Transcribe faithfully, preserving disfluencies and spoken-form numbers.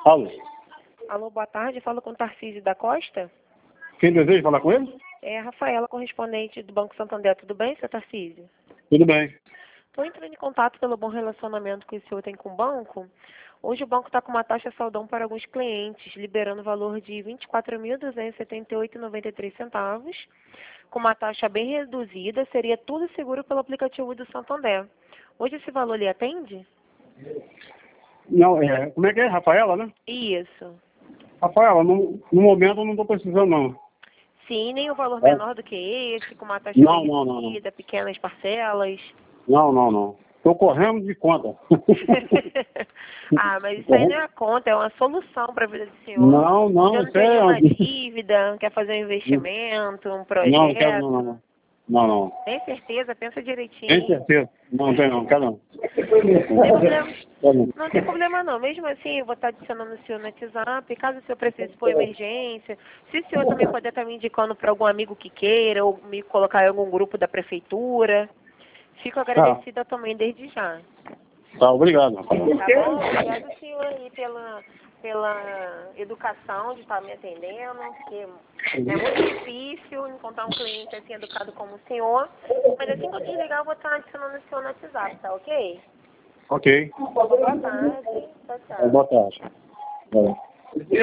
Alô. Alô, boa tarde. Falo com o Tarcísio da Costa. Quem deseja falar com ele? É a Rafaela, correspondente do Banco Santander. Tudo bem, seu Tarcísio? Tudo bem. Estou entrando em contato pelo bom relacionamento que o senhor tem com o banco. Hoje o banco está com uma taxa saldão para alguns clientes, liberando o valor de vinte e quatro mil duzentos e setenta e oito reais e noventa e três centavos. Com uma taxa bem reduzida, seria tudo seguro pelo aplicativo do Santander. Hoje esse valor lhe atende? Não, é, como é que é? Rafaela, né? Isso. Rafaela, no, no momento eu não estou precisando, não. Sim, nem o valor É. menor do que esse, com uma taxa Não, bem não, não, não. reduzida, pequenas parcelas. Não, não, não. Estou correndo de conta. Ah, mas isso aí não é a conta, é uma solução para a vida do senhor. Não, não, Você não isso tem é... nenhuma dívida, quer fazer um investimento, um projeto. Não, não quero não, não, não. Não, não. Tem certeza? Pensa Tem direitinho. certeza? Não, tem não, quero não. Não tem problema. Quero não. Não tem problema não. Mesmo assim, eu vou estar adicionando o senhor no WhatsApp. Caso o senhor precise por emergência, se o senhor também puder estar me indicando para algum amigo que queira, ou me colocar em algum grupo da prefeitura, fico agradecida também desde já. Tá, obrigado, Rafaela. Tá bom? Obrigado, senhor, aí pela, pela educação de estar me atendendo, porque é muito difícil encontrar um cliente assim educado como o senhor. Mas assim que eu desligar, eu vou estar adicionando o senhor no WhatsApp, tá ok? Ok. Boa tarde. Tchau, tchau. Boa tarde. Vai.